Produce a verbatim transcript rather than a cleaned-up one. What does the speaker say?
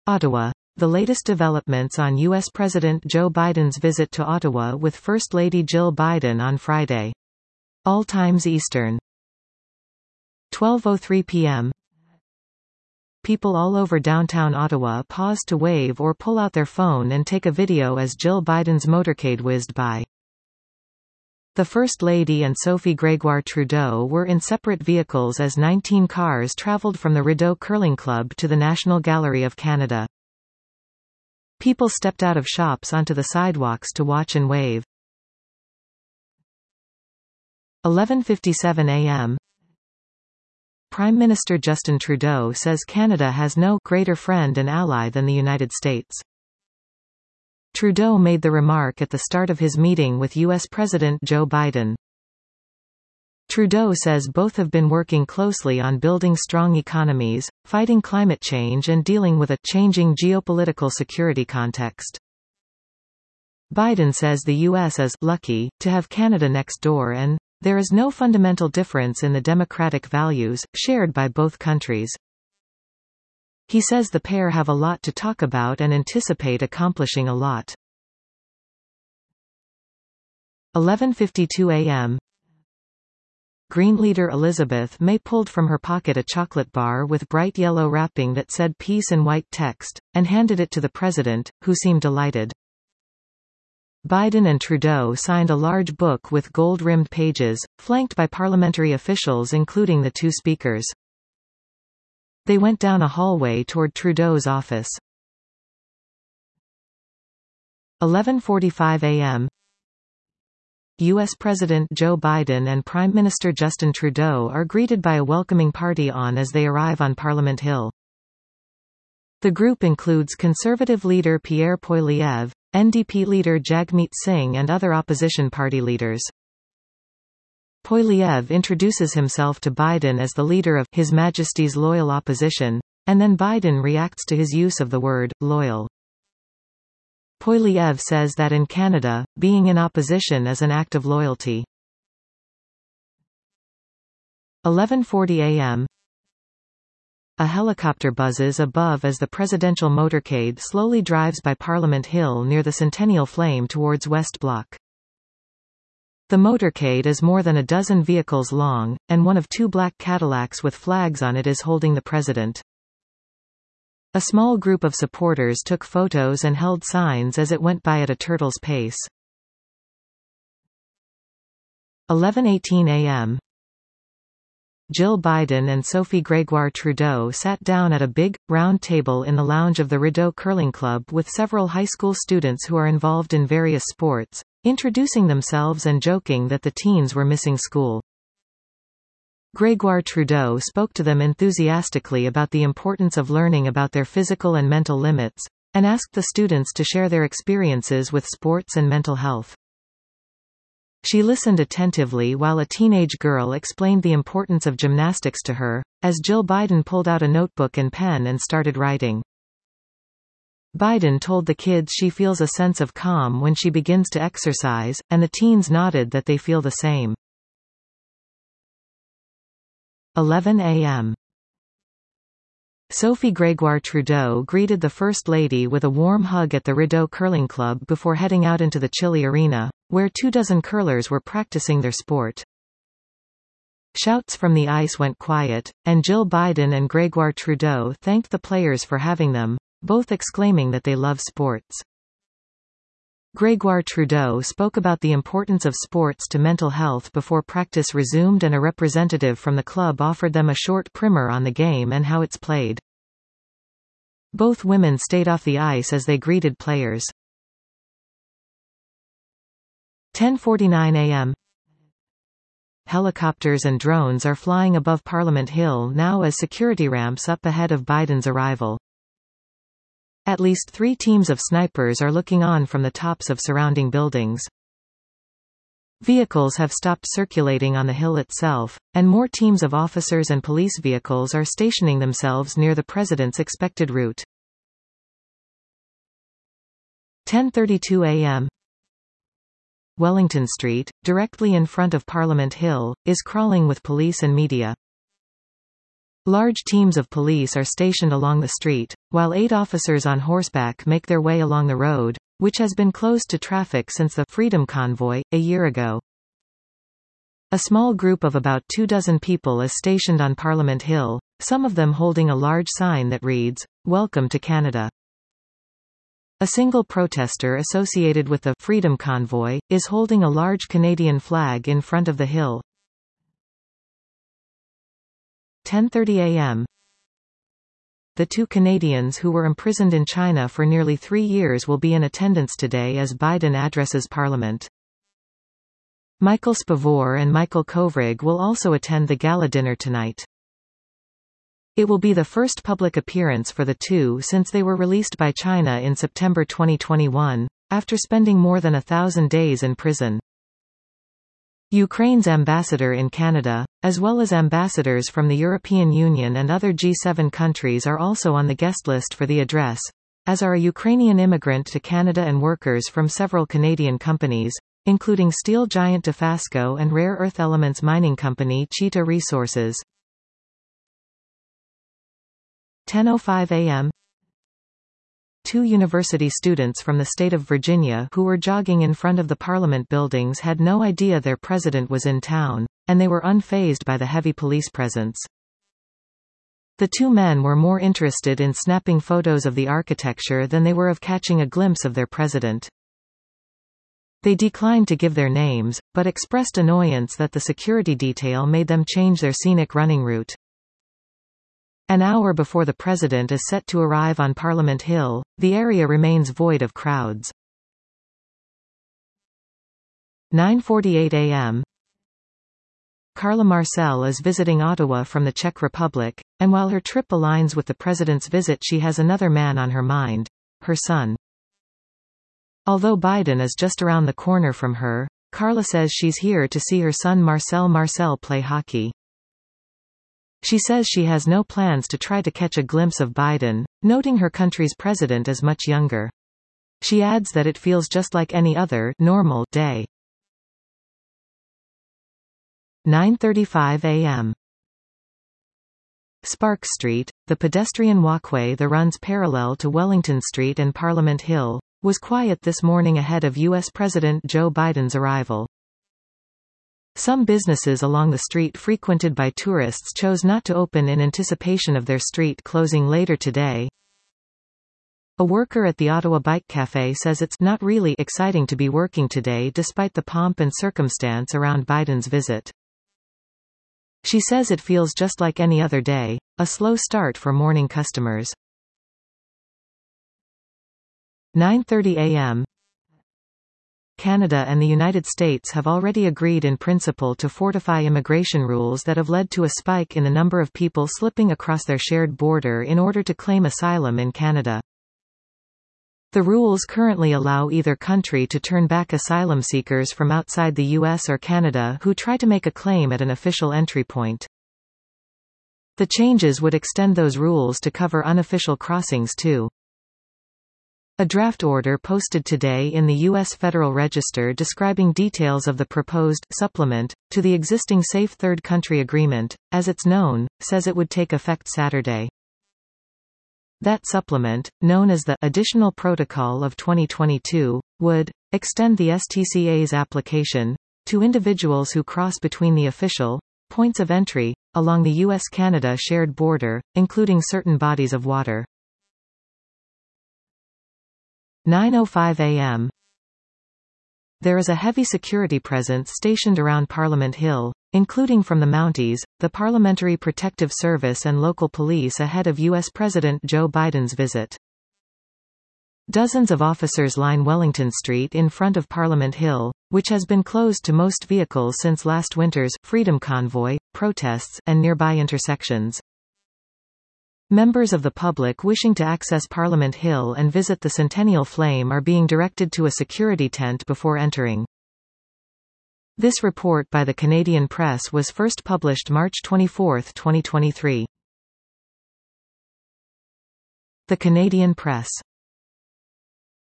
Ottawa. The latest developments on U S President Joe Biden's visit to Ottawa with First Lady Jill Biden on Friday. All times Eastern. twelve oh three p m People all over downtown Ottawa paused to wave or pull out their phone and take a video as Jill Biden's motorcade whizzed by. The First Lady and Sophie Grégoire Trudeau were in separate vehicles as nineteen cars travelled from the Rideau Curling Club to the National Gallery of Canada. People stepped out of shops onto the sidewalks to watch and wave. eleven fifty-seven a m Prime Minister Justin Trudeau says Canada has no greater friend and ally than the United States. Trudeau made the remark at the start of his meeting with U S President Joe Biden. Trudeau says both have been working closely on building strong economies, fighting climate change and dealing with a changing geopolitical security context. Biden says the U S is lucky to have Canada next door and there is no fundamental difference in the democratic values shared by both countries. He says the pair have a lot to talk about and anticipate accomplishing a lot. eleven fifty-two a m Green leader Elizabeth May pulled from her pocket a chocolate bar with bright yellow wrapping that said peace in white text, and handed it to the president, who seemed delighted. Biden and Trudeau signed a large book with gold-rimmed pages, flanked by parliamentary officials including the two speakers. They went down a hallway toward Trudeau's office. eleven forty-five a m U S President Joe Biden and Prime Minister Justin Trudeau are greeted by a welcoming party on as they arrive on Parliament Hill. The group includes Conservative leader Pierre Poilievre, N D P leader Jagmeet Singh and other opposition party leaders. Poilievre introduces himself to Biden as the leader of His Majesty's Loyal Opposition, and then Biden reacts to his use of the word, loyal. Poilievre says that in Canada, being in opposition is an act of loyalty. eleven forty a m A helicopter buzzes above as the presidential motorcade slowly drives by Parliament Hill near the Centennial Flame towards West Block. The motorcade is more than a dozen vehicles long, and one of two black Cadillacs with flags on it is holding the president. A small group of supporters took photos and held signs as it went by at a turtle's pace. eleven eighteen a m Jill Biden and Sophie Grégoire Trudeau sat down at a big, round table in the lounge of the Rideau Curling Club with several high school students who are involved in various sports, introducing themselves and joking that the teens were missing school. Grégoire Trudeau spoke to them enthusiastically about the importance of learning about their physical and mental limits, and asked the students to share their experiences with sports and mental health. She listened attentively while a teenage girl explained the importance of gymnastics to her, as Jill Biden pulled out a notebook and pen and started writing. Biden told the kids she feels a sense of calm when she begins to exercise, and the teens nodded that they feel the same. eleven a m Sophie Grégoire Trudeau greeted the First Lady with a warm hug at the Rideau Curling Club before heading out into the chilly arena, where two dozen curlers were practicing their sport. Shouts from the ice went quiet, and Jill Biden and Grégoire Trudeau thanked the players for having them, both exclaiming that they love sports. Grégoire Trudeau spoke about the importance of sports to mental health before practice resumed, and a representative from the club offered them a short primer on the game and how it's played. Both women stayed off the ice as they greeted players. ten forty-nine a m Helicopters and drones are flying above Parliament Hill now as security ramps up ahead of Biden's arrival. At least three teams of snipers are looking on from the tops of surrounding buildings. Vehicles have stopped circulating on the hill itself, and more teams of officers and police vehicles are stationing themselves near the president's expected route. ten thirty-two a m Wellington Street, directly in front of Parliament Hill, is crawling with police and media. Large teams of police are stationed along the street, while eight officers on horseback make their way along the road, which has been closed to traffic since the Freedom Convoy, a year ago. A small group of about two dozen people is stationed on Parliament Hill, some of them holding a large sign that reads, "Welcome to Canada." A single protester associated with the Freedom Convoy is holding a large Canadian flag in front of the hill. ten thirty a m The two Canadians who were imprisoned in China for nearly three years will be in attendance today as Biden addresses Parliament. Michael Spavor and Michael Kovrig will also attend the gala dinner tonight. It will be the first public appearance for the two since they were released by China in September twenty twenty-one, after spending more than a thousand days in prison. Ukraine's ambassador in Canada, as well as ambassadors from the European Union and other G seven countries, are also on the guest list for the address, as are a Ukrainian immigrant to Canada and workers from several Canadian companies, including steel giant Dofasco and rare earth elements mining company Cheetah Resources. ten oh five a m Two university students from the state of Virginia who were jogging in front of the Parliament buildings had no idea their president was in town, and they were unfazed by the heavy police presence. The two men were more interested in snapping photos of the architecture than they were of catching a glimpse of their president. They declined to give their names, but expressed annoyance that the security detail made them change their scenic running route. An hour before the president is set to arrive on Parliament Hill, the area remains void of crowds. nine forty-eight a m Carla Marcel is visiting Ottawa from the Czech Republic, and while her trip aligns with the president's visit, she has another man on her mind, her son. Although Biden is just around the corner from her, Carla says she's here to see her son Marcel Marcel play hockey. She says she has no plans to try to catch a glimpse of Biden, noting her country's president is much younger. She adds that it feels just like any other normal day. nine thirty-five a m Sparks Street, the pedestrian walkway that runs parallel to Wellington Street and Parliament Hill, was quiet this morning ahead of U S President Joe Biden's arrival. Some businesses along the street frequented by tourists chose not to open in anticipation of their street closing later today. A worker at the Ottawa Bike Cafe says it's not really exciting to be working today despite the pomp and circumstance around Biden's visit. She says it feels just like any other day, a slow start for morning customers. nine thirty a m Canada and the United States have already agreed in principle to fortify immigration rules that have led to a spike in the number of people slipping across their shared border in order to claim asylum in Canada. The rules currently allow either country to turn back asylum seekers from outside the U S or Canada who try to make a claim at an official entry point. The changes would extend those rules to cover unofficial crossings too. A draft order posted today in the U S Federal Register describing details of the proposed supplement to the existing Safe Third Country Agreement, as it's known, says it would take effect Saturday. That supplement, known as the Additional Protocol of twenty twenty-two, would extend the S T C A's application to individuals who cross between the official points of entry along the U S Canada shared border, including certain bodies of water. nine oh five a m There is a heavy security presence stationed around Parliament Hill, including from the Mounties, the Parliamentary Protective Service and local police ahead of U S President Joe Biden's visit. Dozens of officers line Wellington Street in front of Parliament Hill, which has been closed to most vehicles since last winter's Freedom Convoy protests and nearby intersections. Members of the public wishing to access Parliament Hill and visit the Centennial Flame are being directed to a security tent before entering. This report by the Canadian Press was first published March twenty-fourth, twenty twenty-three. The Canadian Press.